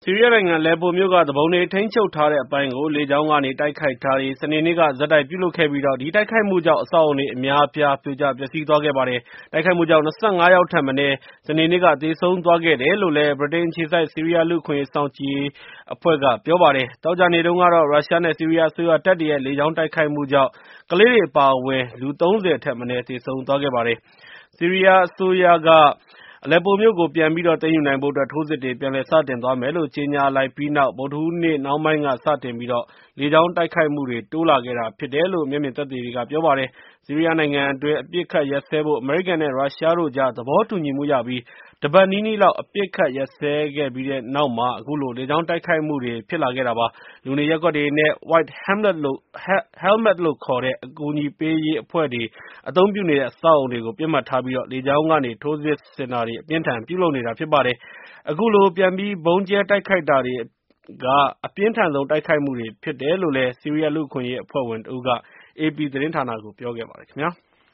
ဆီးရီးယားနိုင်ငံအလက်ပိုမြို့ကသူပုန်တွေထိန်းချုပ်ထားတဲ့အပိုင်းကိုလေကြောင်းကနေတိုက်ခိုက်တာတွေစနေနေ့ကဆက်တိုက်ပြုလုပ်ခဲ့ပြီးဒီတိုက်ခိုက်မှုကြောင့်အဆောက်အအုံတွေအများအပြားပြိုကျပျက်စီးသွားခဲ့ပါတယ်။တိုက်ခိုက်မှုကြောင့်25 ယောက်ထက်မနည်းစနေနေ့ကသေဆုံးသွားခဲ့တယ်လို့လည်းဗြိတိန်အခြေစိုက်ဆီးရီးယားလူ့အခွင့်အရေးစောင့်ကြည့်ရေးအဖွဲ့ကပြောပါတယ်။သောကြာနေ့တုန်းကတော့ရုရှားနဲ့ဆီးရီးယားအစိုးရတပ်တွေရဲ့လေကြောင်းတိုက်ခိုက်မှုကြောင့်ကလေးတွေအပါအဝင်လူ30ထက်မနည်းသေဆုံးသွားခဲ့ပါတယ်။ဆီးရီးယားအစိုးရကအလက်ပိုမြို့ကိုပြန်ပြီးသိမ်းယူနိုင်ဖို့အတွက်ထိုးစစ်တွေပြန်လည်စတင်သွားမယ်လို့ကြေညာလိုက်ပြီးနောက်ဗုဒ္ဓဟူးနေ့နှောင်းပိုင်းကစတင်ပြီးလေကြောင်းတိုက်ခိုက်မှုတွေတိုးလာခဲ့တာဖြစ်တယ်လို့မျက်မြင်သက်သေတွေကပြောပါတယ်။ဆီးရီးယားနိုင်ငံအတွင်းအပစ်အခတ်ရပ်စဲဖို့အမေရိကန်နဲ့ရုရှားတို့ကြားသဘောတူညီမှုရပြီးတပတ်နီးနီးလောက်အပစ်အခတ်ရပ်စဲခဲ့ပြီးတဲ့နောက်အခုလိုလေကြောင်းတိုက်ခိုက်မှုတွေဖြစ်လာခဲ့တာပါ။လူနေရပ်ကွက်တွေနဲ့ White Helmet လို့ခေါ်တဲ့အကူအညီပေးရေးအဖွဲ့တွေအသုံးပြုနေတဲ့အဆောက်အအုံတွေကိုပစ်မှတ်ထားပြီးလေကြောင်းကနေထိုးစစ်ဆင်တာတွေအပြင်းအထန်ပြုလုပ်နေတာဖြစ်ပါတယ်။အခုလိုပြန်ပြီးဗုံးကြဲတိုက်ခိုက်တာတွေကအပြင်းထန်ဆုံးတိုက်ခိုက်မှုတွေဖြစ်တယ်လို့လည်းဆီးရီးယားလူ့အခွင့်အရေးအဖွဲ့ဝင်တဦးက AP သတင်းဌာနကိုပြောခဲ့ပါတယ်ခင်ဗျာ။